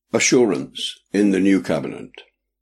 Assurance in the New Covenant.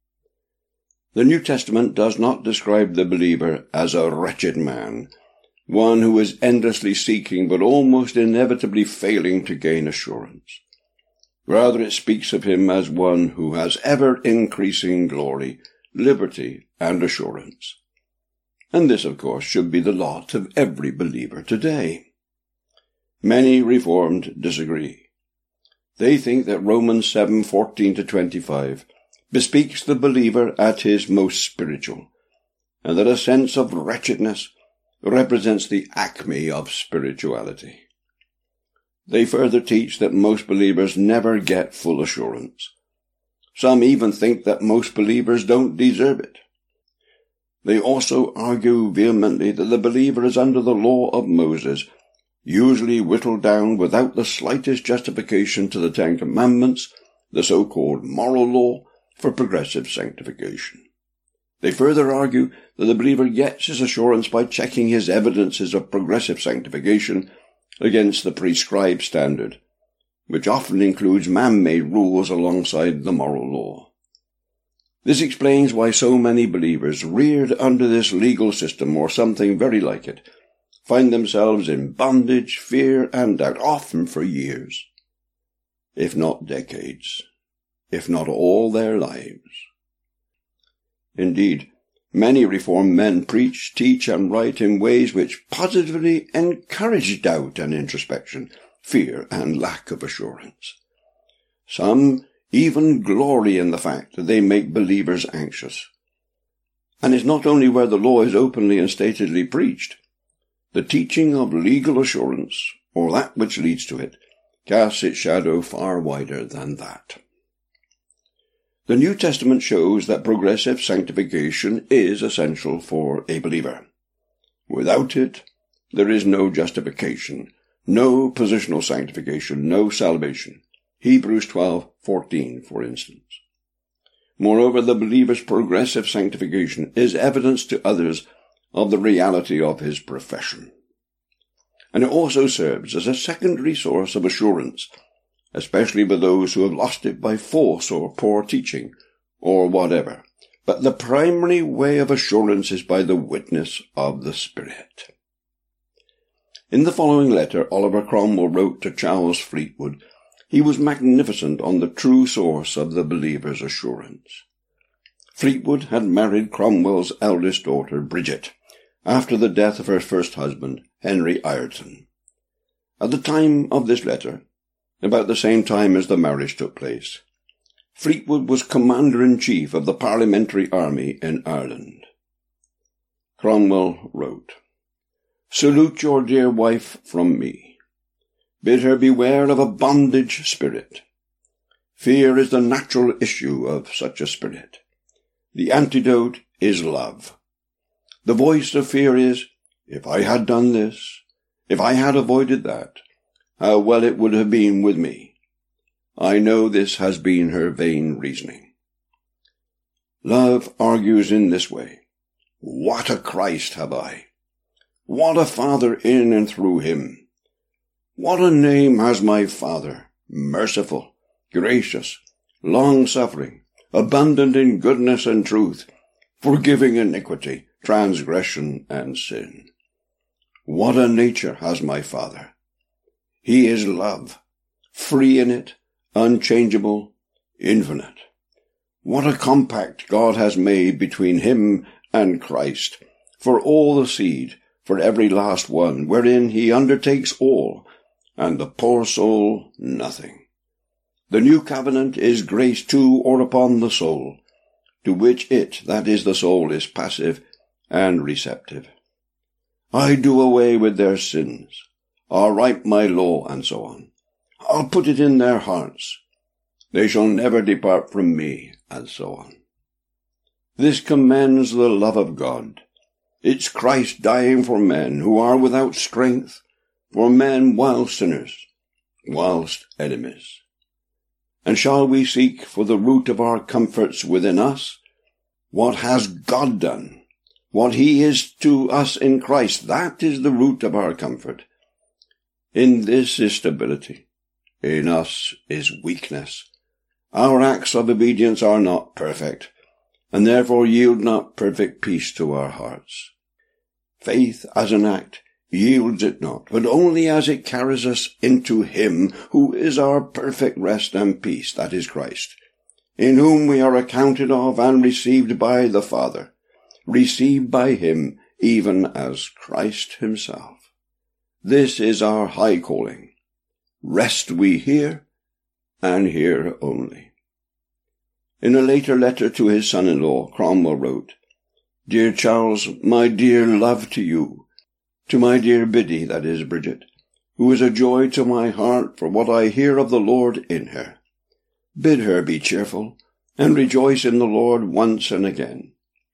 The New Testament does not describe the believer as a wretched man, one who is endlessly seeking but almost inevitably failing to gain assurance. Rather, it speaks of him as one who has ever-increasing glory, liberty, and assurance. And this, of course, should be the lot of every believer today. Many Reformed disagree. They think that Romans 7:14-25 bespeaks the believer at his most spiritual, and that a sense of wretchedness represents the acme of spirituality. They further teach that most believers never get full assurance. Some even think that most believers don't deserve it. They also argue vehemently that the believer is under the law of Moses, usually whittled down without the slightest justification to the Ten Commandments, the so-called moral law for progressive sanctification. They further argue that the believer gets his assurance by checking his evidences of progressive sanctification against the prescribed standard, which often includes man-made rules alongside the moral law. This explains why so many believers, reared under this legal system or something very like it, find themselves in bondage, fear, and doubt, often for years, if not decades, if not all their lives. Indeed, many Reformed men preach, teach, and write in ways which positively encourage doubt and introspection, fear, and lack of assurance. Some even glory in the fact that they make believers anxious. And it's not only where the law is openly and statedly preached. The teaching of legal assurance, or that which leads to it, casts its shadow far wider than that. The New Testament shows that progressive sanctification is essential for a believer. Without it, there is no justification, no positional sanctification, no salvation. Hebrews 12:14, for instance. Moreover, the believer's progressive sanctification is evidence to others of the reality of his profession. And it also serves as a secondary source of assurance, especially with those who have lost it by force or poor teaching, or whatever. But the primary way of assurance is by the witness of the Spirit. In the following letter Oliver Cromwell wrote to Charles Fleetwood, he was magnificent on the true source of the believer's assurance. Fleetwood had married Cromwell's eldest daughter, Bridget, after the death of her first husband, Henry Ireton. At the time of this letter, about the same time as the marriage took place, Fleetwood was Commander-in-Chief of the Parliamentary Army in Ireland. Cromwell wrote, "Salute your dear wife from me. Bid her beware of a bondage spirit. Fear is the natural issue of such a spirit. The antidote is love. The voice of fear is, if I had done this, if I had avoided that, how well it would have been with me. I know this has been her vain reasoning. Love argues in this way. What a Christ have I! What a Father in and through him! What a name has my Father, merciful, gracious, long-suffering, abundant in goodness and truth, forgiving iniquity, transgression, and sin. What a nature has my Father! He is love, free in it, unchangeable, infinite. What a compact God has made between him and Christ, for all the seed, for every last one, wherein he undertakes all, and the poor soul nothing. The new covenant is grace to or upon the soul, to which it, that is the soul, is passive and receptive. I do away with their sins. I'll write my law, and so on. I'll put it in their hearts. They shall never depart from me, and so on. This commends the love of God. It's Christ dying for men who are without strength, for men while sinners, whilst enemies. And shall we seek for the root of our comforts within us? What has God done? What he is to us in Christ, that is the root of our comfort. In this is stability. In us is weakness. Our acts of obedience are not perfect, and therefore yield not perfect peace to our hearts. Faith as an act yields it not, but only as it carries us into Him who is our perfect rest and peace, that is Christ, in whom we are accounted of and received by the Father, received by Him even as Christ Himself. This is our high calling. Rest we here, and here only. In a later letter to his son-in-law, Cromwell wrote, "Dear Charles, my dear love to you, to my dear Biddy, that is Bridget, who is a joy to my heart for what I hear of the Lord in her. Bid her be cheerful, and rejoice in the Lord once and again.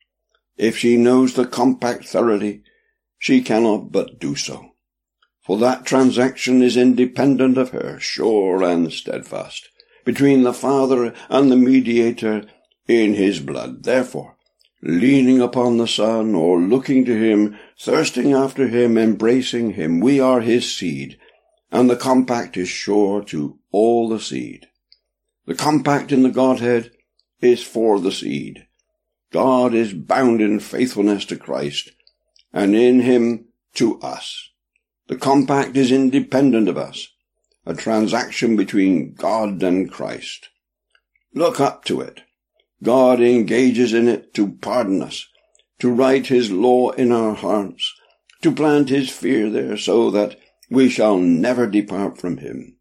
If she knows the compact thoroughly, she cannot but do so. For that transaction is independent of her, sure and steadfast, between the Father and the mediator in his blood. Therefore, leaning upon the Son, or looking to him, thirsting after him, embracing him, we are his seed, and the compact is sure to all the seed. The compact in the Godhead is for the seed. God is bound in faithfulness to Christ, and in him to us. The compact is independent of us, a transaction between God and Christ. Look up to it. God engages in it to pardon us, to write his law in our hearts, to plant his fear there so that we shall never depart from him.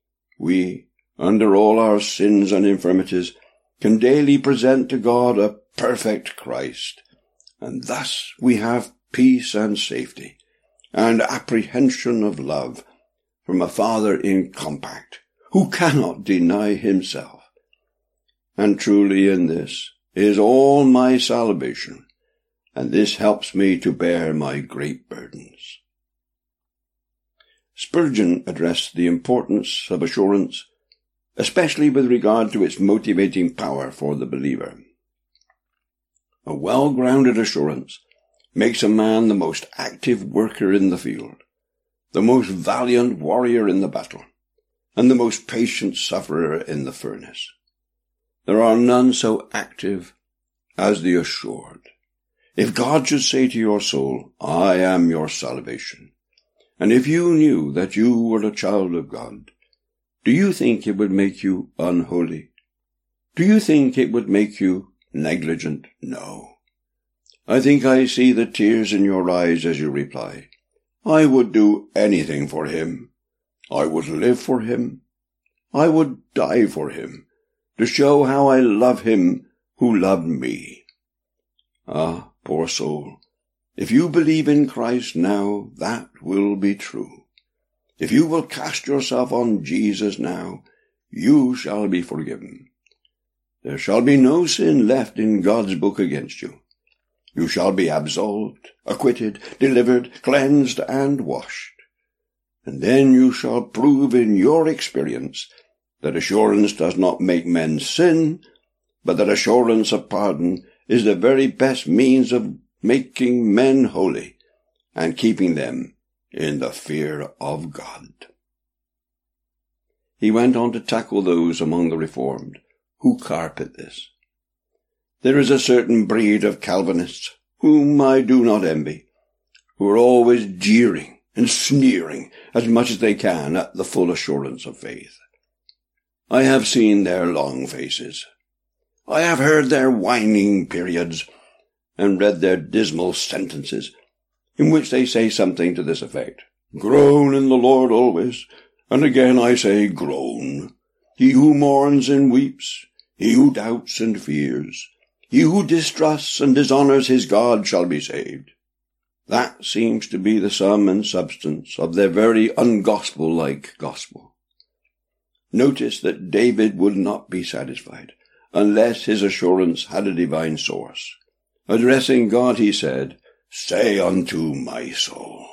We, under all our sins and infirmities, can daily present to God a perfect Christ, and thus we have peace and safety, and apprehension of love from a Father in compact, who cannot deny himself. And truly in this is all my salvation, and this helps me to bear my great burdens." Spurgeon addressed the importance of assurance, especially with regard to its motivating power for the believer. A well-grounded assurance makes a man the most active worker in the field, the most valiant warrior in the battle, and the most patient sufferer in the furnace. There are none so active as the assured. If God should say to your soul, "I am your salvation," and if you knew that you were a child of God, do you think it would make you unholy? Do you think it would make you negligent? No. I think I see the tears in your eyes as you reply, "I would do anything for him. I would live for him. I would die for him, to show how I love him who loved me." Ah, poor soul, if you believe in Christ now, that will be true. If you will cast yourself on Jesus now, you shall be forgiven. There shall be no sin left in God's book against you. You shall be absolved, acquitted, delivered, cleansed, and washed. And then you shall prove in your experience that assurance does not make men sin, but that assurance of pardon is the very best means of making men holy and keeping them in the fear of God. He went on to tackle those among the Reformed who carp at this. There is a certain breed of Calvinists, whom I do not envy, who are always jeering and sneering as much as they can at the full assurance of faith. I have seen their long faces. I have heard their whining periods, and read their dismal sentences, in which they say something to this effect: "Groan in the Lord always, and again I say groan. He who mourns and weeps, he who doubts and fears, he who distrusts and dishonours his God shall be saved." That seems to be the sum and substance of their very ungospel-like gospel. Notice that David would not be satisfied unless his assurance had a divine source. Addressing God, he said, "Say unto my soul."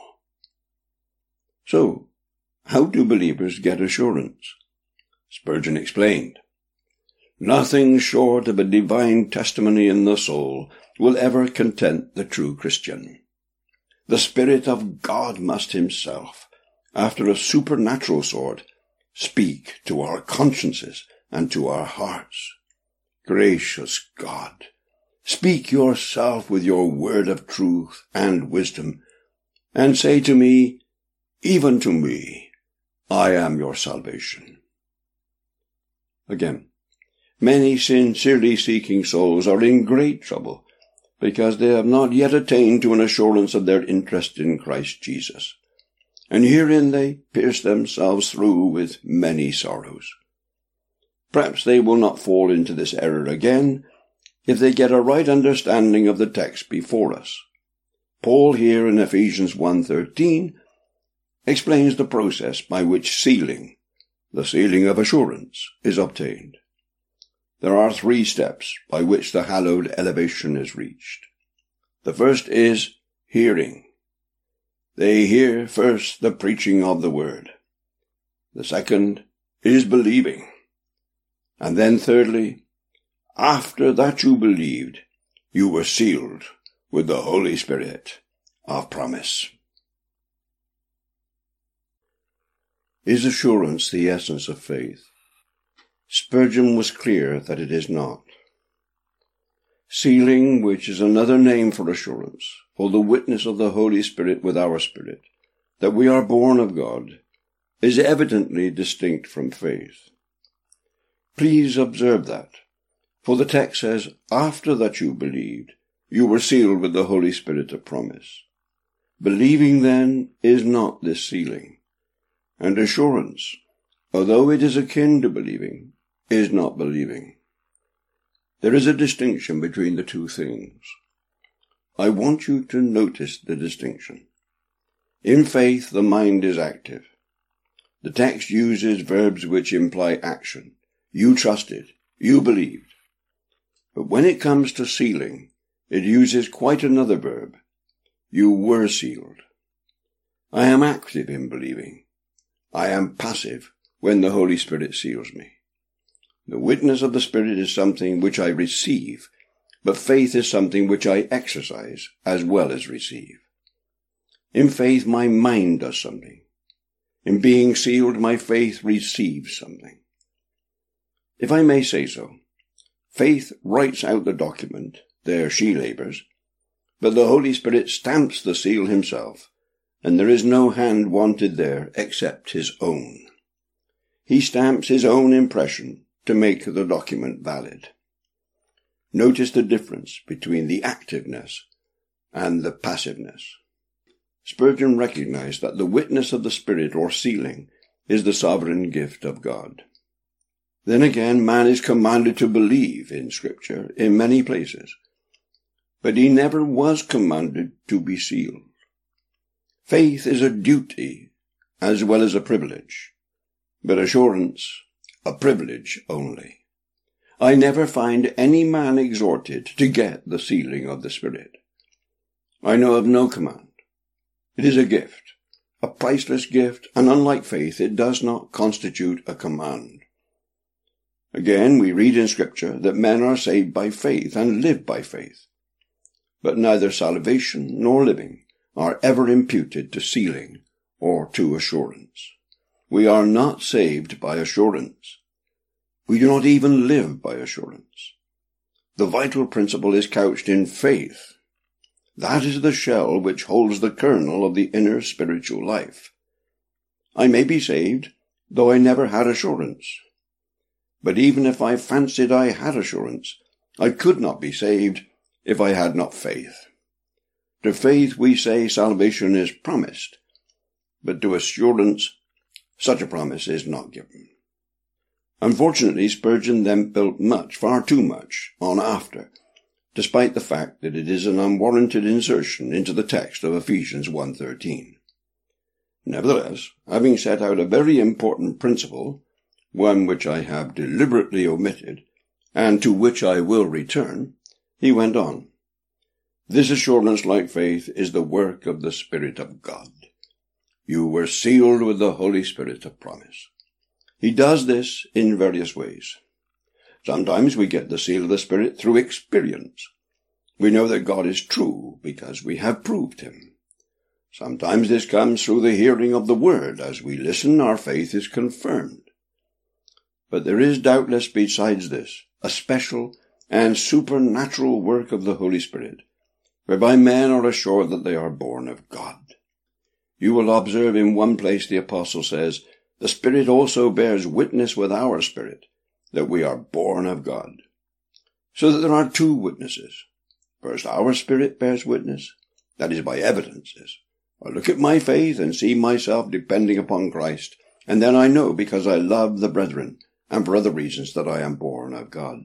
So, how do believers get assurance? Spurgeon explained, "Nothing short of a divine testimony in the soul will ever content the true Christian. The Spirit of God must himself, after a supernatural sort, speak to our consciences and to our hearts. Gracious God, speak yourself with your word of truth and wisdom, and say to me, even to me, I am your salvation. Again, many sincerely seeking souls are in great trouble because they have not yet attained to an assurance of their interest in Christ Jesus, and herein they pierce themselves through with many sorrows. Perhaps they will not fall into this error again if they get a right understanding of the text before us. Paul here in Ephesians 1:13 explains the process by which sealing, the sealing of assurance, is obtained. There are 3 steps by which the hallowed elevation is reached. The first is hearing. They hear first the preaching of the word. The second is believing. And then thirdly, after that you believed, you were sealed with the Holy Spirit of promise. Is assurance the essence of faith? Spurgeon was clear that it is not. Sealing, which is another name for assurance, for the witness of the Holy Spirit with our spirit, that we are born of God, is evidently distinct from faith. Please observe that, for the text says, after that you believed, you were sealed with the Holy Spirit of promise. Believing, then, is not this sealing, and assurance, although it is akin to believing, is not believing. There is a distinction between the two things. I want you to notice the distinction. In faith, the mind is active. The text uses verbs which imply action. You trusted. You believed. But when it comes to sealing, it uses quite another verb. You were sealed. I am active in believing. I am passive when the Holy Spirit seals me. The witness of the Spirit is something which I receive, but faith is something which I exercise as well as receive. In faith, my mind does something. In being sealed, my faith receives something. If I may say so, faith writes out the document, there she labors, but the Holy Spirit stamps the seal himself, and there is no hand wanted there except his own. He stamps his own impression to make the document valid. Notice the difference between the activeness and the passiveness. Spurgeon recognized that the witness of the Spirit or sealing is the sovereign gift of God. Then again, man is commanded to believe in Scripture in many places, but he never was commanded to be sealed. Faith is a duty as well as a privilege, but assurance a privilege only. I never find any man exhorted to get the sealing of the Spirit. I know of no command. It is a gift, a priceless gift, and unlike faith, it does not constitute a command. Again, we read in Scripture that men are saved by faith and live by faith, but neither salvation nor living are ever imputed to sealing or to assurance. We are not saved by assurance. We do not even live by assurance. The vital principle is couched in faith. That is the shell which holds the kernel of the inner spiritual life. I may be saved, though I never had assurance. But even if I fancied I had assurance, I could not be saved if I had not faith. To faith we say salvation is promised, but to assurance such a promise is not given. Unfortunately, Spurgeon then built much, far too much, on after, despite the fact that it is an unwarranted insertion into the text of Ephesians 1:13. Nevertheless, having set out a very important principle, one which I have deliberately omitted, and to which I will return, he went on. This assurance, like faith, is the work of the Spirit of God. You were sealed with the Holy Spirit of promise. He does this in various ways. Sometimes we get the seal of the Spirit through experience. We know that God is true because we have proved him. Sometimes this comes through the hearing of the Word. As we listen, our faith is confirmed. But there is doubtless besides this a special and supernatural work of the Holy Spirit, whereby men are assured that they are born of God. You will observe in one place the apostle says, "The Spirit also bears witness with our spirit that we are born of God." So that there are two witnesses. First, our spirit bears witness, that is by evidences. I look at my faith and see myself depending upon Christ, and then I know, because I love the brethren, and for other reasons, that I am born of God.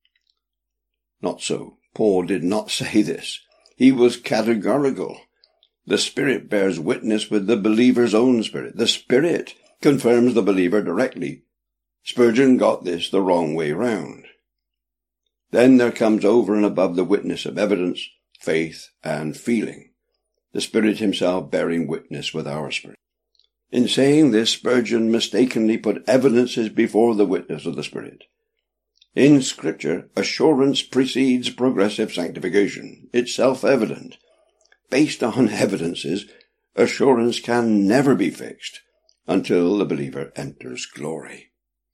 Not so. Paul did not say this. He was categorical. The Spirit bears witness with the believer's own spirit. The Spirit confirms the believer directly. Spurgeon got this the wrong way round. Then there comes over and above the witness of evidence, faith, and feeling, the Spirit himself bearing witness with our spirit. In saying this, Spurgeon mistakenly put evidences before the witness of the Spirit. In Scripture, assurance precedes progressive sanctification. It's self-evident. Based on evidences, assurance can never be fixed until the believer enters glory.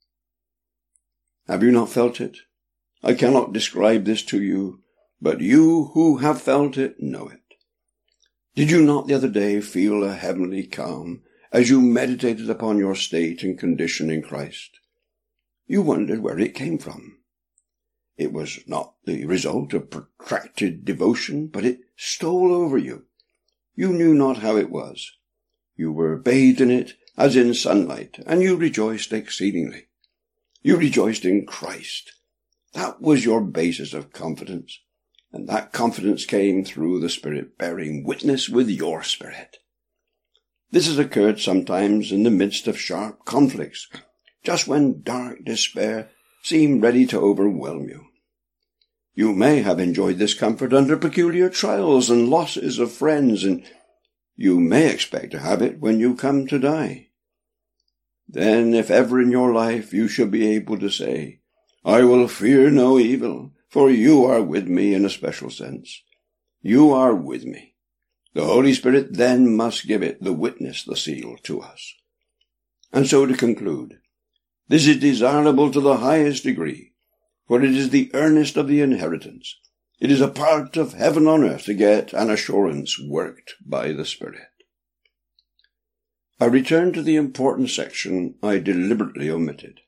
Have you not felt it? I cannot describe this to you, but you who have felt it know it. Did you not the other day feel a heavenly calm as you meditated upon your state and condition in Christ? You wondered where it came from. It was not the result of protracted devotion, but it stole over you. You knew not how it was. You were bathed in it as in sunlight, and you rejoiced exceedingly. You rejoiced in Christ. That was your basis of confidence, and that confidence came through the Spirit bearing witness with your spirit. This has occurred sometimes in the midst of sharp conflicts, just when dark despair seemed ready to overwhelm you. You may have enjoyed this comfort under peculiar trials and losses of friends, and you may expect to have it when you come to die. Then, if ever in your life you shall be able to say, "I will fear no evil, for you are with me," in a special sense, you are with me. The Holy Spirit then must give it the witness, the seal, to us. And so to conclude, this is desirable to the highest degree, for it is the earnest of the inheritance. It is a part of heaven on earth to get an assurance worked by the Spirit. I return to the important section I deliberately omitted.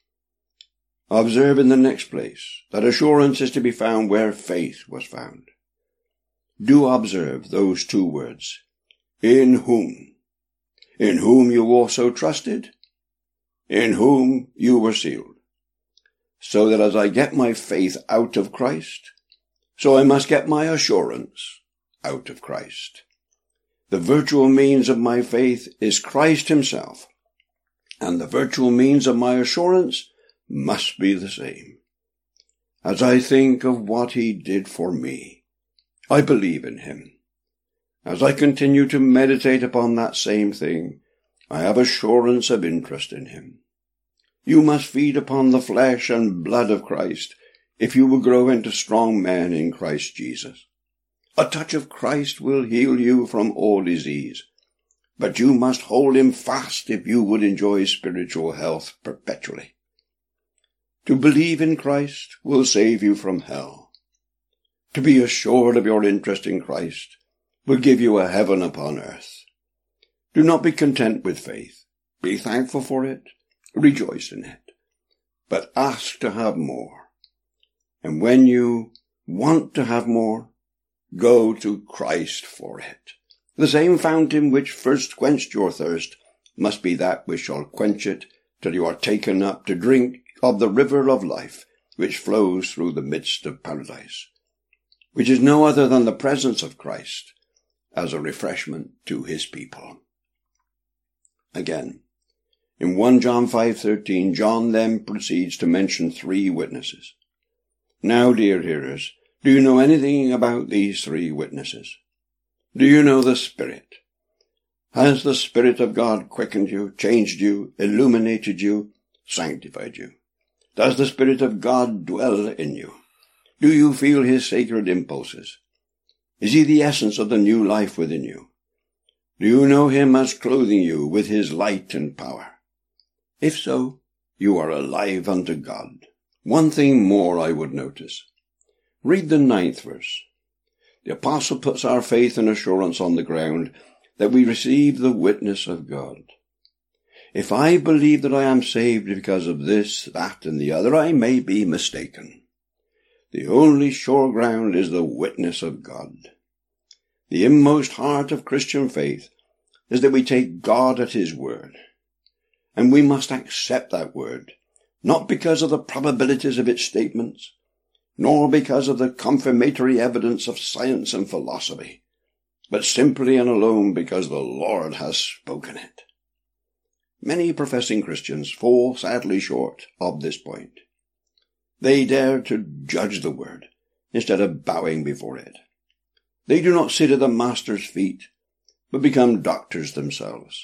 Observe in the next place that assurance is to be found where faith was found. Do observe those two words, in whom you also trusted, in whom you were sealed. So that as I get my faith out of Christ, so I must get my assurance out of Christ. The virtual means of my faith is Christ himself, and the virtual means of my assurance must be the same. As I think of what he did for me, I believe in him. As I continue to meditate upon that same thing, I have assurance of interest in him. You must feed upon the flesh and blood of Christ if you will grow into strong men in Christ Jesus. A touch of Christ will heal you from all disease, but you must hold him fast if you would enjoy spiritual health perpetually. To believe in Christ will save you from hell. To be assured of your interest in Christ will give you a heaven upon earth. Do not be content with faith. Be thankful for it. Rejoice in it. But ask to have more. And when you want to have more, go to Christ for it. The same fountain which first quenched your thirst must be that which shall quench it till you are taken up to drink of the river of life which flows through the midst of paradise, which is no other than the presence of Christ as a refreshment to his people. Again, in 1 John 5:13, John then proceeds to mention three witnesses. Now, dear hearers, do you know anything about these three witnesses? Do you know the Spirit? Has the Spirit of God quickened you, changed you, illuminated you, sanctified you? Does the Spirit of God dwell in you? Do you feel his sacred impulses? Is he the essence of the new life within you? Do you know him as clothing you with his light and power? If so, you are alive unto God. One thing more I would notice. Read the 9th verse. The apostle puts our faith and assurance on the ground that we receive the witness of God. If I believe that I am saved because of this, that, and the other, I may be mistaken. The only sure ground is the witness of God. The inmost heart of Christian faith is that we take God at his word. And we must accept that word, not because of the probabilities of its statements, nor because of the confirmatory evidence of science and philosophy, but simply and alone because the Lord has spoken it. Many professing Christians fall sadly short of this point. They dare to judge the word instead of bowing before it. They do not sit at the Master's feet, but become doctors themselves.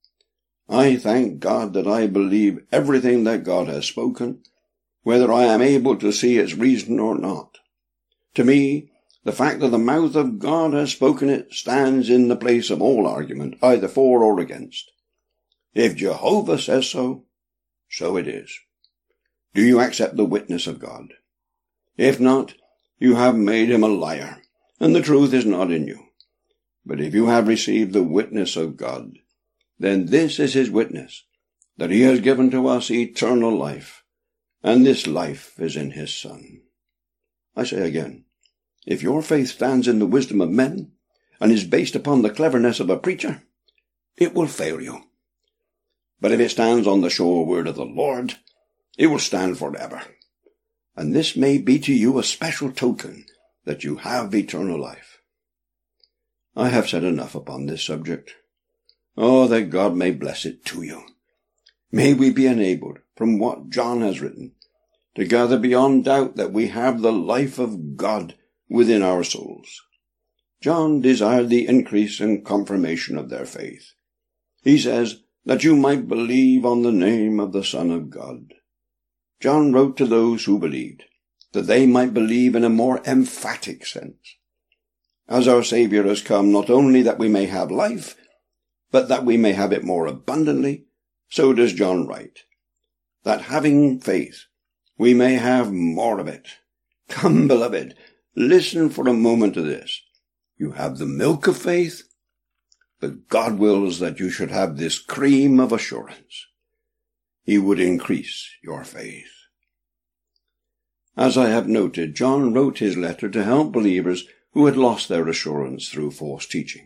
I thank God that I believe everything that God has spoken, whether I am able to see its reason or not. To me, the fact that the mouth of God has spoken it stands in the place of all argument, either for or against. If Jehovah says so, so it is. Do you accept the witness of God? If not, you have made him a liar, and the truth is not in you. But if you have received the witness of God, then this is his witness, that he has given to us eternal life, and this life is in his Son. I say again, if your faith stands in the wisdom of men, and is based upon the cleverness of a preacher, it will fail you. But if it stands on the sure word of the Lord, it will stand forever. And this may be to you a special token that you have eternal life. I have said enough upon this subject. Oh, that God may bless it to you. May we be enabled, from what John has written, to gather beyond doubt that we have the life of God within our souls. John desired the increase and confirmation of their faith. He says, that you might believe on the name of the Son of God. John wrote to those who believed, that they might believe in a more emphatic sense. As our Saviour has come, not only that we may have life, but that we may have it more abundantly, so does John write, that having faith, we may have more of it. Come, beloved, listen for a moment to this. You have the milk of faith, but God wills that you should have this cream of assurance. He would increase your faith. As I have noted, John wrote his letter to help believers who had lost their assurance through false teaching.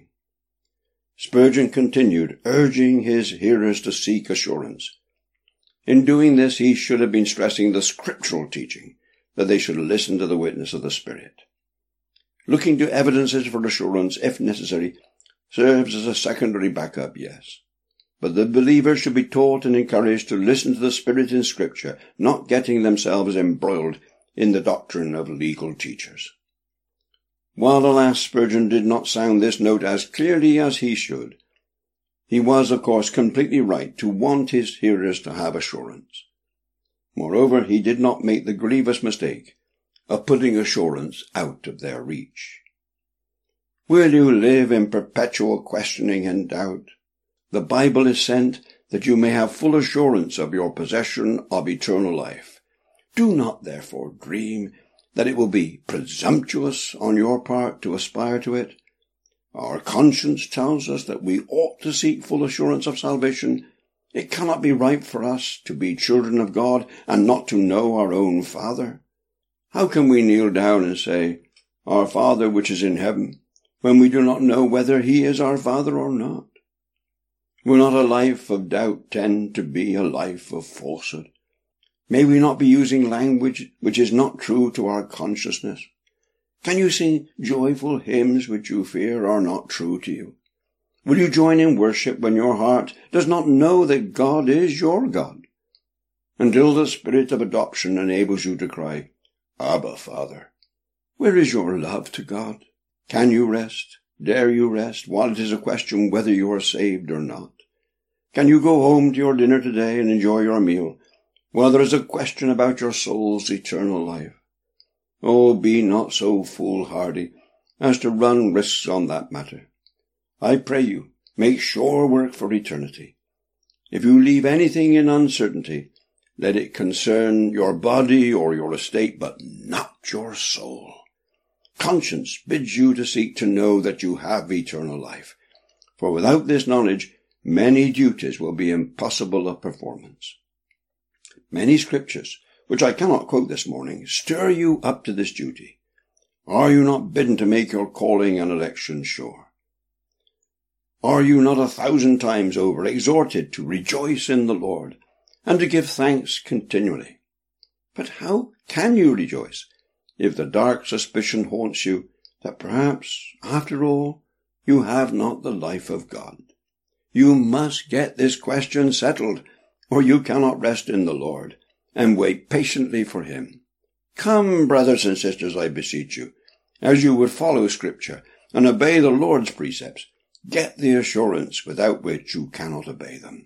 Spurgeon continued, urging his hearers to seek assurance. In doing this, he should have been stressing the scriptural teaching, that they should listen to the witness of the Spirit. Looking to evidences for assurance, if necessary, serves as a secondary backup, yes. But the believers should be taught and encouraged to listen to the Spirit in Scripture, not getting themselves embroiled in the doctrine of legal teachers. While, alas, Spurgeon did not sound this note as clearly as he should, he was, of course, completely right to want his hearers to have assurance. Moreover, he did not make the grievous mistake of putting assurance out of their reach. Will you live in perpetual questioning and doubt? The Bible is sent that you may have full assurance of your possession of eternal life. Do not, therefore, dream that it will be presumptuous on your part to aspire to it. Our conscience tells us that we ought to seek full assurance of salvation. It cannot be right for us to be children of God and not to know our own Father. How can we kneel down and say, Our Father which is in heaven, when we do not know whether he is our Father or not? Will not a life of doubt tend to be a life of falsehood? May we not be using language which is not true to our consciousness? Can you sing joyful hymns which you fear are not true to you? Will you join in worship when your heart does not know that God is your God? Until the Spirit of adoption enables you to cry, Abba, Father. Where is your love to God? Can you rest? Dare you rest while it is a question whether you are saved or not? Can you go home to your dinner today and enjoy your meal while there is a question about your soul's eternal life? Oh, be not so foolhardy as to run risks on that matter. I pray you, make sure work for eternity. If you leave anything in uncertainty, Let it concern your body or your estate, but not your soul. Conscience bids you to seek to know that you have eternal life. For without this knowledge, many duties will be impossible of performance. Many scriptures, which I cannot quote this morning, stir you up to this duty. Are you not bidden to make your calling and election sure? Are you not 1,000 times over exhorted to rejoice in the Lord, and to give thanks continually? But how can you rejoice if the dark suspicion haunts you that perhaps, after all, you have not the life of God? You must get this question settled, or you cannot rest in the Lord and wait patiently for him. Come, brothers and sisters, I beseech you, as you would follow Scripture and obey the Lord's precepts, get the assurance without which you cannot obey them.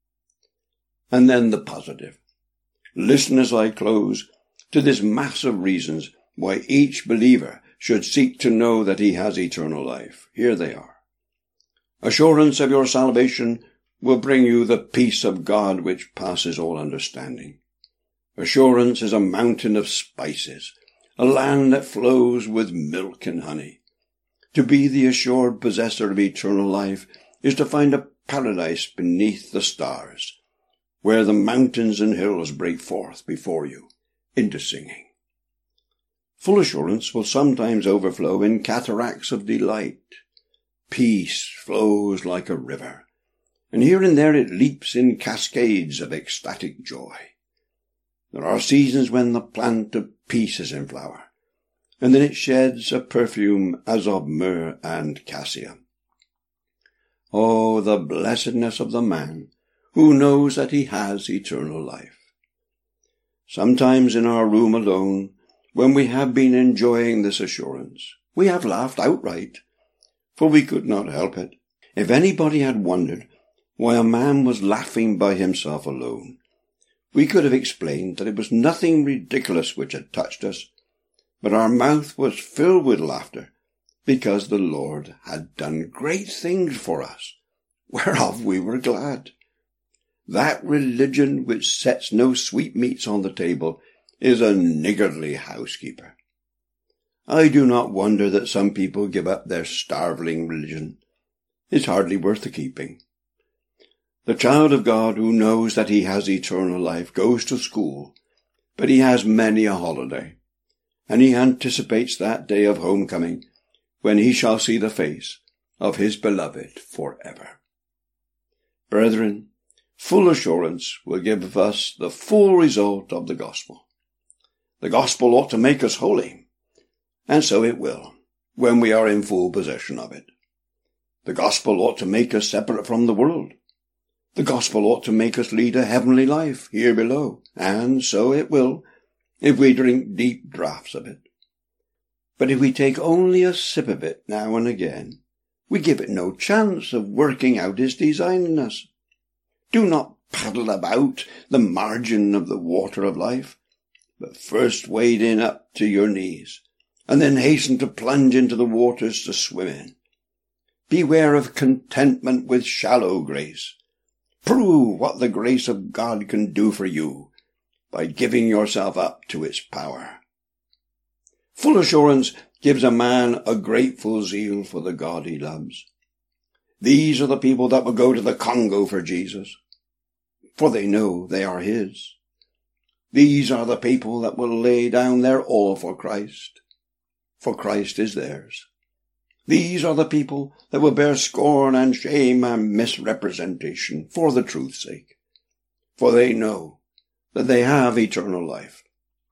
And then the positive. Listen as I close to this mass of reasons why each believer should seek to know that he has eternal life. Here they are. Assurance of your salvation will bring you the peace of God which passes all understanding. Assurance is a mountain of spices, a land that flows with milk and honey. To be the assured possessor of eternal life is to find a paradise beneath the stars, where the mountains and hills break forth before you into singing. Full assurance will sometimes overflow in cataracts of delight. Peace flows like a river, and here and there it leaps in cascades of ecstatic joy. There are seasons when the plant of peace is in flower, and then it sheds a perfume as of myrrh and cassia. Oh, the blessedness of the man who knows that he has eternal life. Sometimes in our room alone, when we have been enjoying this assurance, we have laughed outright, for we could not help it. If anybody had wondered why a man was laughing by himself alone, we could have explained that it was nothing ridiculous which had touched us, but our mouth was filled with laughter, because the Lord had done great things for us, whereof we were glad. That religion which sets no sweetmeats on the table is a niggardly housekeeper. I do not wonder that some people give up their starveling religion. It's hardly worth the keeping. The child of God who knows that he has eternal life goes to school, but he has many a holiday, and he anticipates that day of homecoming when he shall see the face of his beloved forever. Brethren, full assurance will give us the full result of the gospel. The gospel ought to make us holy, and so it will, when we are in full possession of it. The gospel ought to make us separate from the world. The gospel ought to make us lead a heavenly life here below, and so it will, if we drink deep draughts of it. But if we take only a sip of it now and again, we give it no chance of working out his design in us. Do not paddle about the margin of the water of life, but first wade in up to your knees, and then hasten to plunge into the waters to swim in. Beware of contentment with shallow grace. Prove what the grace of God can do for you by giving yourself up to its power. Full assurance gives a man a grateful zeal for the God he loves. These are the people that will go to the Congo for Jesus, for they know they are his. These are the people that will lay down their all for Christ is theirs. These are the people that will bear scorn and shame and misrepresentation for the truth's sake, for they know that they have eternal life.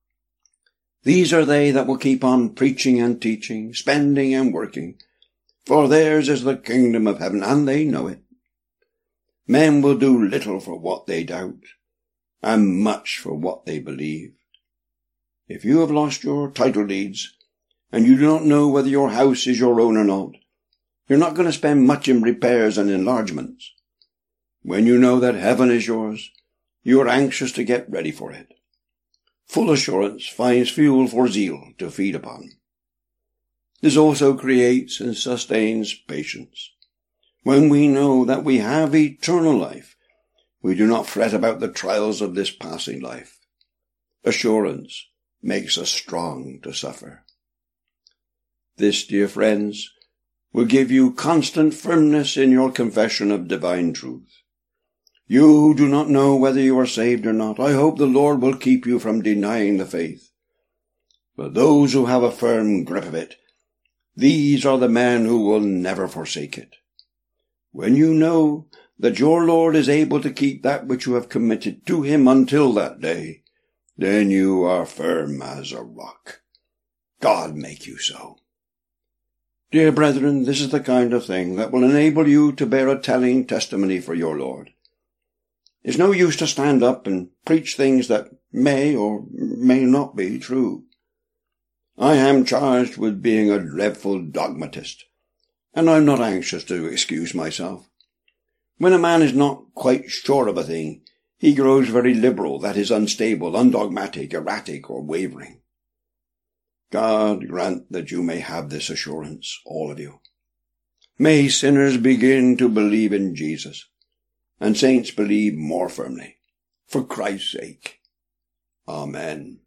These are they that will keep on preaching and teaching, spending and working, for theirs is the kingdom of heaven, and they know it. Men will do little for what they doubt, and much for what they believe. If you have lost your title deeds, and you do not know whether your house is your own or not, you're not going to spend much in repairs and enlargements. When you know that heaven is yours, you are anxious to get ready for it. Full assurance finds fuel for zeal to feed upon. This also creates and sustains patience. When we know that we have eternal life, we do not fret about the trials of this passing life. Assurance makes us strong to suffer. This, dear friends, will give you constant firmness in your confession of divine truth. You who do not know whether you are saved or not, I hope the Lord will keep you from denying the faith. But those who have a firm grip of it, these are the men who will never forsake it. When you know that your Lord is able to keep that which you have committed to him until that day, then you are firm as a rock. God make you so. Dear brethren, this is the kind of thing that will enable you to bear a telling testimony for your Lord. It's no use to stand up and preach things that may or may not be true. I am charged with being a dreadful dogmatist, and I'm not anxious to excuse myself. When a man is not quite sure of a thing, he grows very liberal, that is, unstable, undogmatic, erratic, or wavering. God grant that you may have this assurance, all of you. May sinners begin to believe in Jesus, and saints believe more firmly, for Christ's sake. Amen.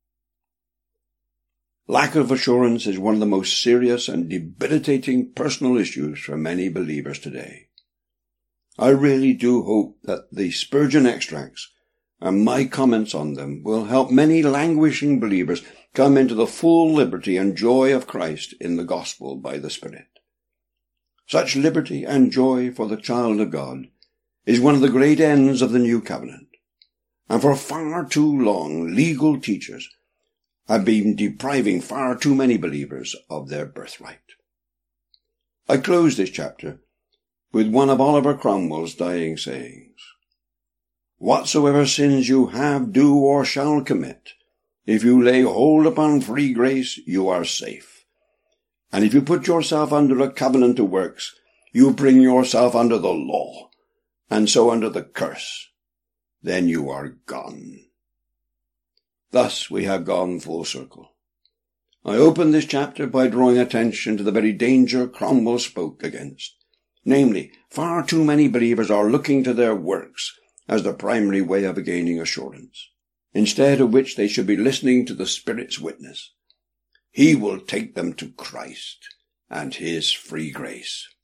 Lack of assurance is one of the most serious and debilitating personal issues for many believers today. I really do hope that the Spurgeon extracts and my comments on them will help many languishing believers come into the full liberty and joy of Christ in the gospel by the Spirit. Such liberty and joy for the child of God is one of the great ends of the new covenant, and for far too long legal teachers have been depriving far too many believers of their birthright. I close this chapter with one of Oliver Cromwell's dying sayings. Whatsoever sins you have, do, or shall commit, if you lay hold upon free grace, you are safe. And if you put yourself under a covenant of works, you bring yourself under the law, and so under the curse. Then you are gone. Thus we have gone full circle. I open this chapter by drawing attention to the very danger Cromwell spoke against. Namely, far too many believers are looking to their works as the primary way of gaining assurance, instead of which they should be listening to the Spirit's witness. He will take them to Christ and his free grace.